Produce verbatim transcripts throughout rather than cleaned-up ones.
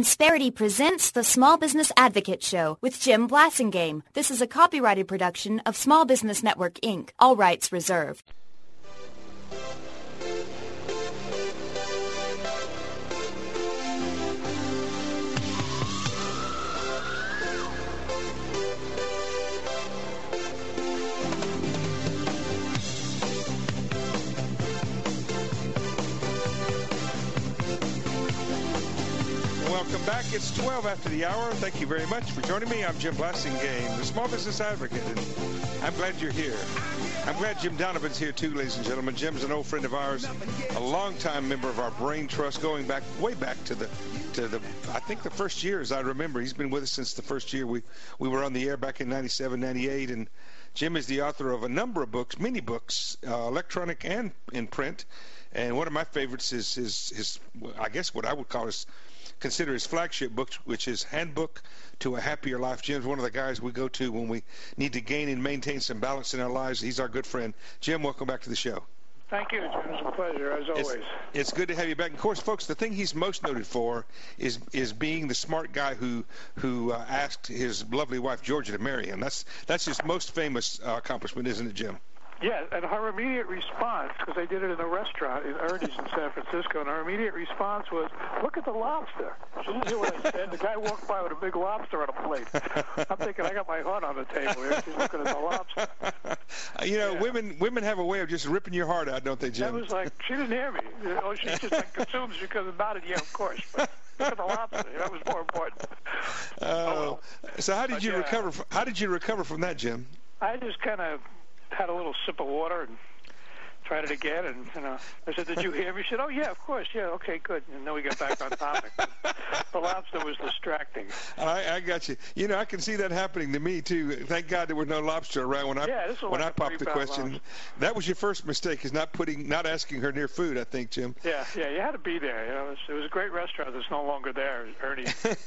Insperity presents the Small Business Advocate Show with Jim Blasingame. This is a copyrighted production of Small Business Network, Incorporated. All rights reserved. Welcome back. It's twelve after the hour. Thank you very much for joining me. I'm Jim Blasingame, the Small Business Advocate, and I'm glad you're here. I'm glad Jim Donovan's here too, ladies and gentlemen. Jim's an old friend of ours, a longtime member of our Brain Trust, going back way back to the to the I think the first year, as I remember. He's been with us since the first year we we were on the air back in ninety-seven, ninety-eight, and Jim is the author of a number of books, many books, uh, electronic and in print. And one of my favorites is his his I guess what I would call his consider his flagship book, which is Handbook to a Happier Life. Jim's one of the guys we go to when we need to gain and maintain some balance in our lives. He's our good friend. Jim, welcome back to the show. Thank you, Jim. It's a pleasure, as always. It's, it's good to have you back. Of course, folks, the thing he's most noted for is is being the smart guy who who uh, asked his lovely wife, Georgia, to marry him. That's, that's his most famous uh, accomplishment, isn't it, Jim? Yeah, and her immediate response, because they did it in a restaurant in Ernie's in San Francisco, and her immediate response was, "Look at the lobster." She didn't hear what I said. The guy walked by with a big lobster on a plate. I'm thinking, I got my heart on the table here. She's looking at the lobster. You know, yeah. women women have a way of just ripping your heart out, don't they, Jim? That was like, she didn't hear me. You know, she just like consumes because about it. Yeah, of course. But look at the lobster. That was more important. Uh, oh, well. So how did but, you yeah. recover? From, how did you recover from that, Jim? I just kind of had a little sip of water and tried it again, and you know, I said, "Did you hear me?" She said, "Oh yeah, of course, yeah, okay, good." And then we got back on topic. The lobster was distracting. I, I got you. You know, I can see that happening to me too. Thank God there was no lobster around when I yeah, this when like I popped the question. Lobster. That was your first mistake, is not putting, not asking her near food. I think, Jim. Yeah, yeah, you had to be there. You know, it was, it was a great restaurant that's no longer there, Ernie.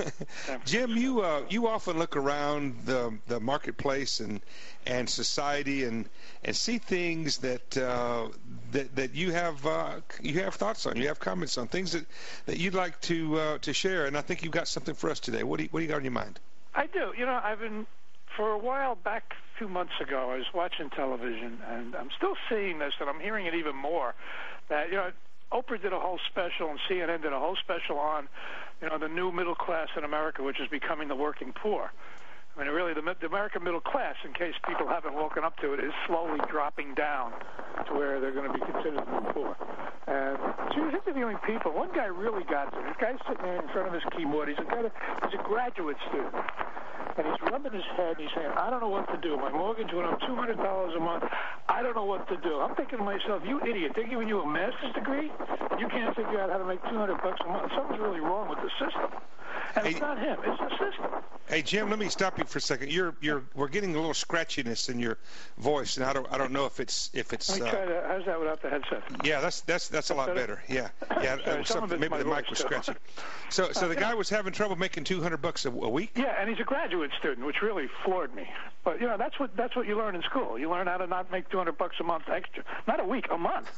Jim, you uh, you often look around the the marketplace and and society and and see things that uh, that that you have uh, you have thoughts on, you have comments on, things that, that you'd like to uh, to share. And I think you've got something for us today. What do you, what do you got on your mind? I do. You know, I've been for a while back, a few months ago, I was watching television, and I'm still seeing this, and I'm hearing it even more. That you know, Oprah did a whole special, and C N N did a whole special on, you know, the new middle class in America, which is becoming the working poor. I mean, really, the, the American middle class, in case people haven't woken up to it, is slowly dropping down to where they're going to be considered to be poor. And she was interviewing people. One guy really got to it. This guy's sitting there in front of his keyboard. He's a, guy, he's a graduate student. And he's rubbing his head, and he's saying, "I don't know what to do. My mortgage went up two hundred dollars a month. I don't know what to do." I'm thinking to myself, you idiot, they're giving you a master's degree? You can't figure out how to make two hundred bucks a month. Something's really wrong with the system. And hey, it's not him, it's the system. Hey, Jim, let me stop you for a second. You're you're we're getting a little scratchiness in your voice, and I don't I don't know if it's if it's. Let me uh, try to, how's that without the headset? Yeah, that's that's that's a lot better. Yeah, yeah. Sorry, something, maybe the mic was scratchy. So so the guy was having trouble making two hundred bucks a, a week. Yeah, and he's a graduate student, which really floored me. But you know, that's what that's what you learn in school. You learn how to not make two hundred bucks a month extra, not a week, a month.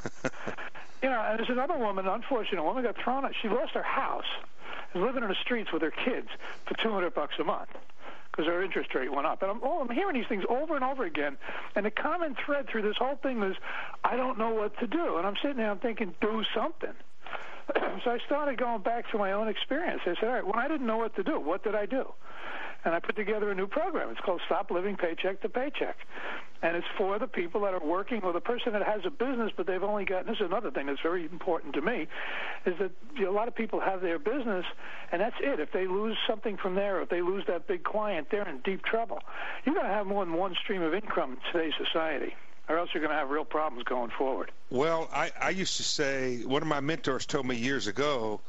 You know, and there's another woman, an unfortunate woman, got thrown out. She lost her house, is living in the streets with her kids for two hundred bucks a month because her interest rate went up. And I'm, oh, I'm hearing these things over and over again. And the common thread through this whole thing was, I don't know what to do. And I'm sitting there, I'm thinking, do something. So I started going back to my own experience. I said, all right, when I didn't know what to do, what did I do? And I put together a new program. It's called Stop Living Paycheck to Paycheck. And it's for the people that are working, or the person that has a business, but they've only got, this is another thing that's very important to me, is that you know, a lot of people have their business, and that's it. If they lose something from there, if they lose that big client, they're in deep trouble. You've got to have more than one stream of income in today's society, or else you're going to have real problems going forward. Well, I, I used to say, one of my mentors told me years ago,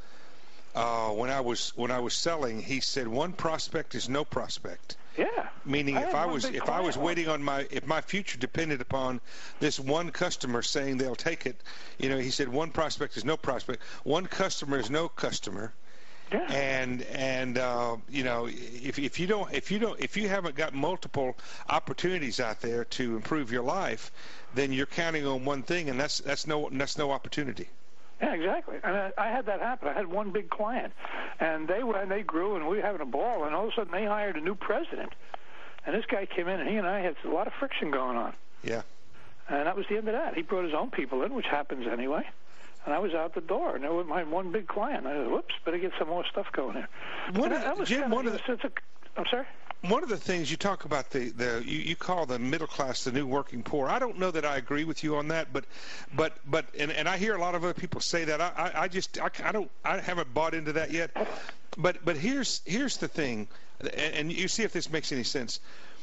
Uh, when I was when I was selling, he said one prospect is no prospect. Yeah. Meaning, I if I was if I was one. waiting on my if my future depended upon this one customer saying they'll take it, you know, he said one prospect is no prospect. One customer is no customer. Yeah. And and uh, you know, if if you don't if you don't if you haven't got multiple opportunities out there to improve your life, then you're counting on one thing, and that's that's no that's no opportunity. Yeah, exactly. And I, I had that happen. I had one big client, and they were, and they grew, and we were having a ball, and all of a sudden they hired a new president. And this guy came in, and he and I had a lot of friction going on. Yeah. And that was the end of that. He brought his own people in, which happens anyway. And I was out the door, and there was my one big client. I said, whoops, better get some more stuff going here. One of, that was Jim, kind of, one of the... it's a, I'm sorry? One of the things you talk about, the, the you, you call the middle class the new working poor. I don't know that I agree with you on that, but but but and, and I hear a lot of other people say that. I, I, I just I, I don't I haven't bought into that yet. But but here's here's the thing, and, and you see if this makes any sense.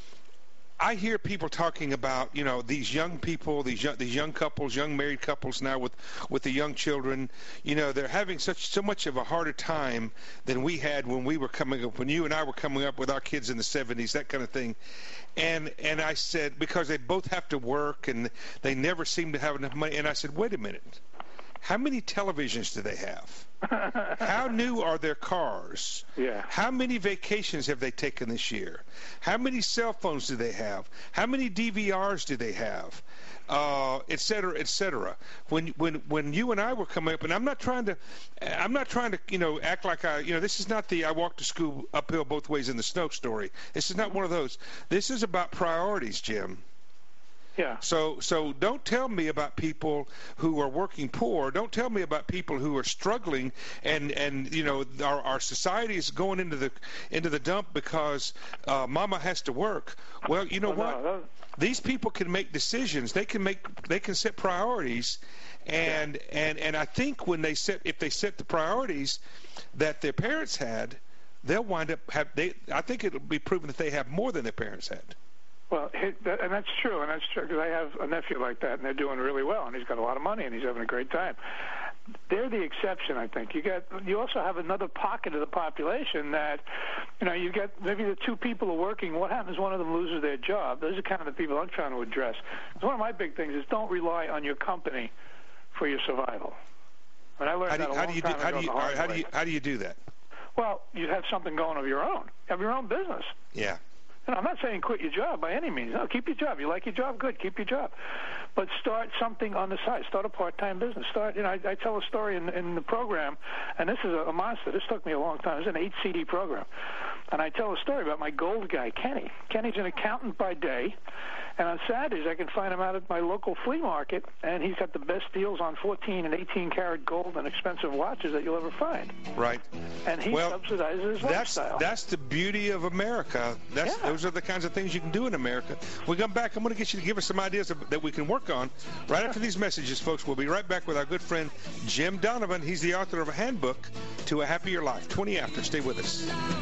I hear people talking about, you know, these young people, these young, these young couples, young married couples now with, with the young children. You know, they're having such so much of a harder time than we had when we were coming up, when you and I were coming up with our kids in the seventies, that kind of thing. And and I said, because they both have to work and they never seem to have enough money. And I said, wait a minute. How many televisions do they have? How new are their cars? Yeah. How many vacations have they taken this year? How many cell phones do they have? How many D V Rs do they have? Uh, et cetera, et cetera. When when when you and I were coming up, and I'm not trying to, I'm not trying to, you know, act like I, you know, this is not the I walked to school uphill both ways in the snow story. This is not one of those. This is about priorities, Jim. Yeah. So so don't tell me about people who are working poor. Don't tell me about people who are struggling and, and you know, our, our society is going into the into the dump because uh, mama has to work. Well, you know well, what? No, no. These people can make decisions. They can make they can set priorities, and yeah. and and I think when they set if they set the priorities that their parents had, they'll wind up have they. I think it'll be proven that they have more than their parents had. Well, and that's true, and that's true, because I have a nephew like that, and they're doing really well, and he's got a lot of money, and he's having a great time. They're the exception, I think. You get, you also have another pocket of the population that, you know, you get maybe the two people are working. What happens? One of them loses their job. Those are kind of the people I'm trying to address. One of my big things is don't rely on your company for your survival. And I learned that a long time ago. How do you how do you how do you do that? Well, you have something going of your own. You have your own business. Yeah. And I'm not saying quit your job by any means. No, keep your job. You like your job? Good. Keep your job. But start something on the side. Start a part-time business. Start, you know, I, I tell a story in, in the program, and this is a, a monster. This took me a long time. It's an eight C D program. And I tell a story about my gold guy, Kenny. Kenny's an accountant by day, and on Saturdays I can find him out at my local flea market, and he's got the best deals on fourteen and eighteen karat gold and expensive watches that you'll ever find. Right. And he well, subsidizes his that's, lifestyle. That's the beauty of America. That's, yeah. Those are the kinds of things you can do in America. When we come back, I'm going to get you to give us some ideas of, that we can work on right after these messages, folks. We'll be right back with our good friend Jim Donovan. He's the author of a handbook to a happier life. twenty after. Stay with us.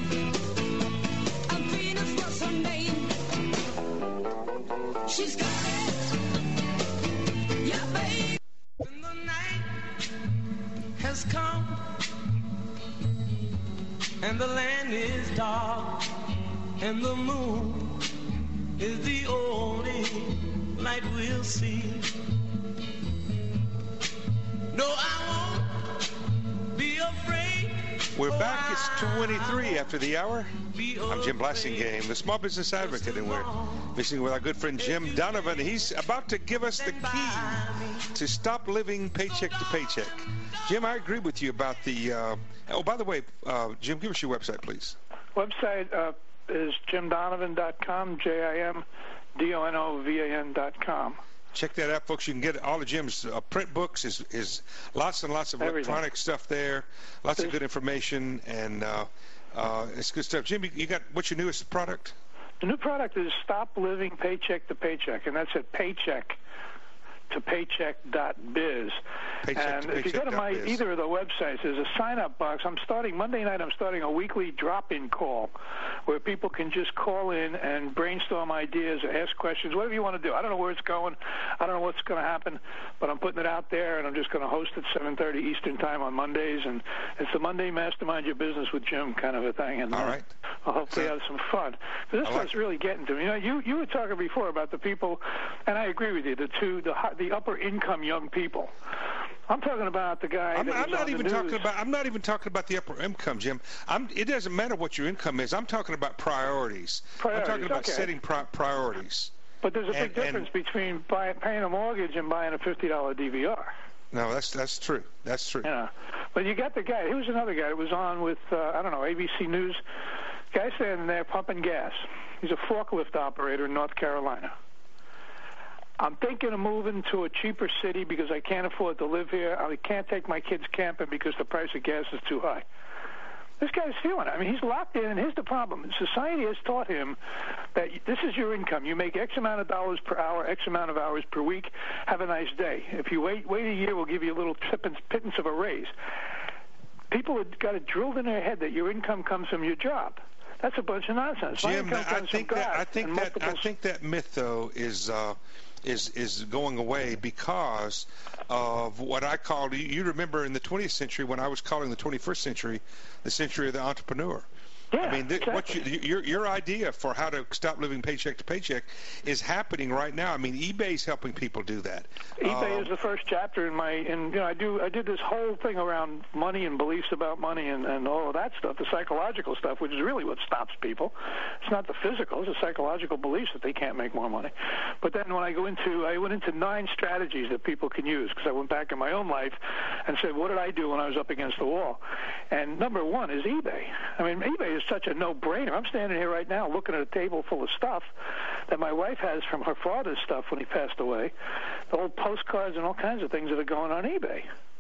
She's got it, yeah, babe. When the night has come and the land is dark and the moon is the only light we'll see. No, I won't be afraid. We're back. It's twenty-three after the hour. I'm Jim Blasingame, the Small Business Advocate, and we're visiting with our good friend Jim Donovan. He's about to give us the key to stop living paycheck to paycheck. Jim, I agree with you about the... Uh, oh, by the way, uh, Jim, give us your website, please. Website uh, is jim donovan dot com, J I M D O N O V A N dot com. Check that out, folks. You can get all of Jim's uh, print books, his, his lots and lots of Everything. electronic stuff there, lots of good information, and uh, uh, it's good stuff. Jim, you got what's your newest product? The new product is Stop Living Paycheck to Paycheck, and that's at paycheck to paycheck dot biz. Paycheck and to if you go to my biz. either of the websites, there's a sign-up box. I'm starting Monday night. I'm starting a weekly drop-in call where people can just call in and brainstorm ideas, ask questions, whatever you want to do. I don't know where it's going. I don't know what's going to happen, but I'm putting it out there, and I'm just going to host at seven thirty Eastern Time on Mondays. And it's the Monday Mastermind Your Business with Jim kind of a thing. And all right. I'll hopefully so, have some fun. This like one's really getting to me. You know, you you were talking before about the people, and I agree with you. The two, the the upper income young people. I'm talking about the guy. I'm, that I'm was not on even the talking news. about. I'm not even talking about the upper income, Jim. I'm, it doesn't matter what your income is. I'm talking about priorities. Priorities, I'm talking about okay. setting pri- priorities. But there's a big and, difference and, between buy, paying a mortgage and buying a fifty dollar D V R. No, that's that's true. That's true. Yeah. But you got the guy. He was another guy that was on with, uh, I don't know, A B C News. Guy standing there pumping gas. He's a forklift operator in North Carolina. I'm thinking of moving to a cheaper city because I can't afford to live here. I can't take my kids camping because the price of gas is too high. This guy's feeling it. I mean, he's locked in, and here's the problem. Society has taught him that this is your income. You make X amount of dollars per hour, X amount of hours per week. Have a nice day. If you wait wait a year, we'll give you a little pittance of a raise. People have got it drilled in their head that your income comes from your job. That's a bunch of nonsense. Jim, My income I comes think from that God I think and that I multiples. think that myth though is uh, is is going away because of what I called. You remember in the twentieth century when I was calling the twenty-first century the century of the entrepreneur. Yeah, I mean, th- exactly. what you, your your idea for how to stop living paycheck to paycheck is happening right now. I mean, eBay's helping people do that. eBay Um, is the first chapter in my, and you know, I do, I did this whole thing around money and beliefs about money and, and all of that stuff, the psychological stuff, which is really what stops people. It's not the physical; it's the psychological beliefs that they can't make more money. But then when I go into, I went into nine strategies that people can use because I went back in my own life and said, what did I do when I was up against the wall? And number one is eBay. I mean, eBay is such a no-brainer. I'm standing here right now looking at a table full of stuff that my wife has from her father's stuff when he passed away, the old postcards and all kinds of things that are going on eBay.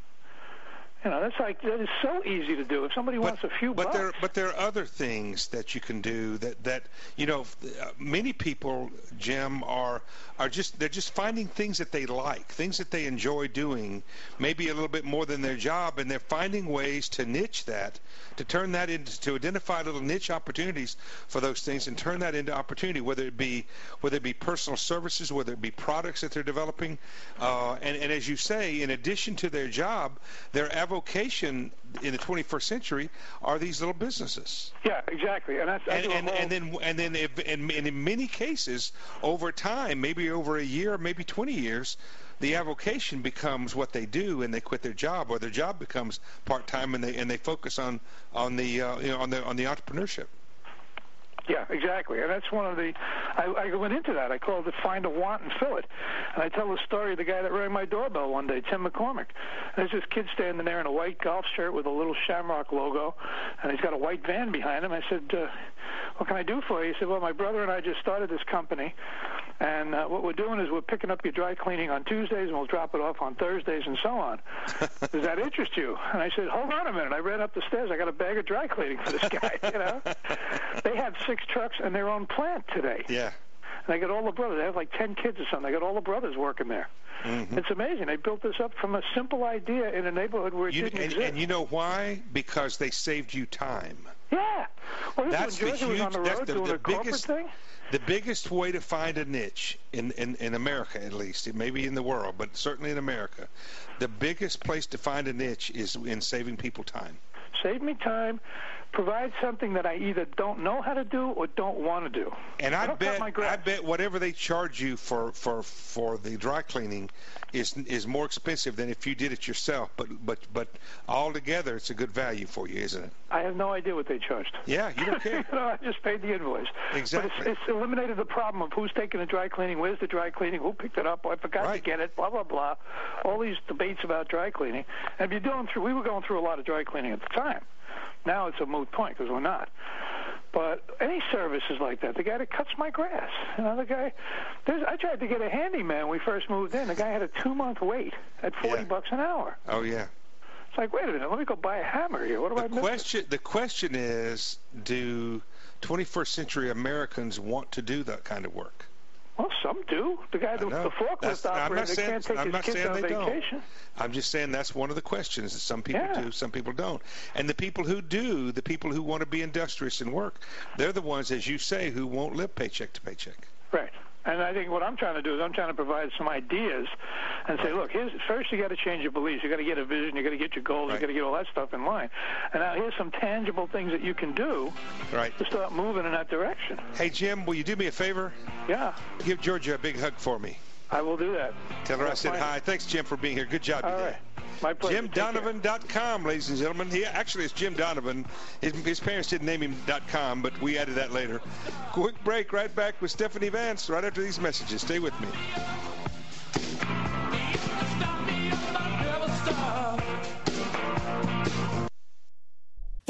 You know, that's like, that is so easy to do. If somebody wants a few but bucks. there, but there are other things that you can do that, that you know, uh, many people, Jim, are are just they're just finding things that they like, things that they enjoy doing, maybe a little bit more than their job, and they're finding ways to niche that, to turn that into, to identify little niche opportunities for those things and turn that into opportunity, whether it be whether it be personal services, whether it be products that they're developing, uh, and and as you say, in addition to their job, their avocation in the twenty-first century are these little businesses. Yeah, exactly. And that's, I And, do a and, whole- and then and then if, and, and in many cases, over time, maybe over a year, maybe twenty years, the avocation becomes what they do, and they quit their job, or their job becomes part time, and they and they focus on on the uh, you know on the on the entrepreneurship. Yeah, exactly. And that's one of the, I, I went into that. I called it Find a Want and Fill It. And I tell the story of the guy that rang my doorbell one day, Tim McCormick. And there's this kid standing there in a white golf shirt with a little Shamrock logo, and he's got a white van behind him. I said, uh, what can I do for you? He said, well, my brother and I just started this company, and uh, what we're doing is we're picking up your dry cleaning on Tuesdays, and we'll drop it off on Thursdays and so on. Does that interest you? And I said, hold on a minute. I ran up the stairs. I got a bag of dry cleaning for this guy, you know. They have six trucks and their own plant today. Yeah. And they got all the brothers. They have like ten kids or something. They got all the brothers working there. Mm-hmm. It's amazing. They built this up from a simple idea in a neighborhood where it You, didn't and, exist. and you know why? Because they saved you time. Yeah. Well, this That's when the Georgia was on huge. the That's road the, doing the a corporate biggest. thing. The biggest way to find a niche in, in, in America, at least, it may be in the world, but certainly in America, the biggest place to find a niche is in saving people time. Save me time. Provide something that I either don't know how to do or don't want to do. And I, I don't cut bet, my grass. I bet whatever they charge you for, for, for the dry cleaning is is more expensive than if you did it yourself. But but but altogether, it's a good value for you, isn't it? I have no idea what they charged. Yeah, you don't care. You know, I just paid the invoice. Exactly. But it's, it's eliminated the problem of who's taking the dry cleaning, where's the dry cleaning, who picked it up, oh, I forgot Right. to get it, blah, blah, blah. All these debates about dry cleaning. And if you're going through, we were going through a lot of dry cleaning at the time. Now it's a moot point because we're not. But any service is like that. The guy that cuts my grass, you know, the guy. There's, I tried to get a handyman when we first moved in. The guy had a two-month wait at forty Yeah. bucks an hour. Oh yeah. It's like, wait a minute, let me go buy a hammer here. What do I The miss? question the question is, do twenty-first century Americans want to do that kind of work? Well, some do. The guy, the, I know. the That's- forklift I'm not operator, saying- can't take I'm his not kids saying on they don't. vacation. I'm just saying that's one of the questions that some people Yeah. do, some people don't. And the people who do, the people who want to be industrious and work, they're the ones, as you say, who won't live paycheck to paycheck. Right. And I think what I'm trying to do is I'm trying to provide some ideas and say, look, here's, first you got to change your beliefs. You got to get a vision. You got to get your goals. Right. You got to get all that stuff in line. And now here's some tangible things that you can do Right. to start moving in that direction. Hey, Jim, will you do me a favor? Yeah, Give Georgia a big hug for me. I will do that. Tell her I That's said fine. hi. Thanks, Jim, for being here. Good job All today. right. My pleasure. Jim Take care. Donovan dot com, ladies and gentlemen. He actually is Jim Donovan. His, his parents didn't name him .com, but we added that later. Quick break. Right back with Stephanie Vance right after these messages. Stay with me. Stop me if I never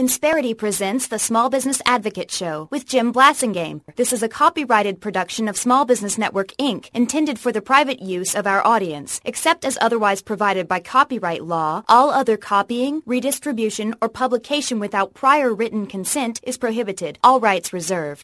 Insperity presents the Small Business Advocate Show with Jim Blasingame. This is a copyrighted production of Small Business Network, Incorporated, intended for the private use of our audience. Except as otherwise provided by copyright law, all other copying, redistribution, or publication without prior written consent is prohibited. All rights reserved.